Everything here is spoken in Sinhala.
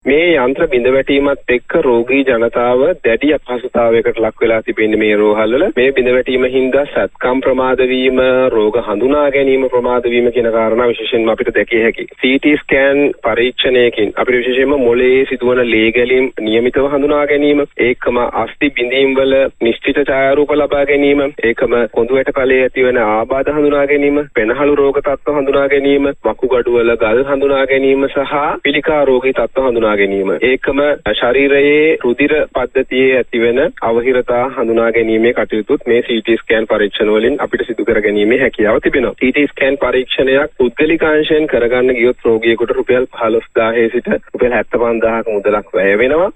මේ යන්ත්‍ර බිඳවැටීමත් එක්ක රෝගී ජනතාව දැඩි අපහසුතාවයකට ලක් වෙලා තිබෙන්නේ මේ රෝහල්වල. මේ බිඳවැටීම හින්දා සත්කම් ප්‍රමාද වීම, රෝග හඳුනා ගැනීම ප්‍රමාද වීම කියන කාරණා විශේෂයෙන්ම අපිට දැකිය හැකියි. CT ස්කෑන් පරීක්ෂණයකින් අපිට විශේෂයෙන්ම මොළයේ සිදුවන ලේ ගැලීම් නියමිතව හඳුනා ගැනීම, ඒකම අස්ථි බිඳීම් වල නිශ්චිත ඡායාරූප ලබා ගැනීම, ඒකම කොඳු වැටකලයේ ඇතිවන ආබාධ හඳුනා ගැනීම, පෙනහළු රෝග තත්ත්ව හඳුනා ගැනීම, වකුගඩු වල ගල් හඳුනා ගැනීම සහ පිළිකා රෝගී තත්ත්ව හඳුනා ගැනීම, ඒකම ශරීරයේ රුධිර පද්ධතියේ ඇතිවන අවහිරතා හඳුනා ගැනීමේ කටයුතුත් මේ CT ස්කෑන් පරීක්ෂණ වලින් අපිට සිදු කර ගැනීමේ හැකියාව තිබෙනවා. CT ස්කෑන් පරීක්ෂණයක් පුද්ගලිකාංශයෙන් කරගන්න ගියොත් රෝගියෙකුට රුපියල් 15000 සිට රුපියල් 75000ක මුදලක් වැය වෙනවා.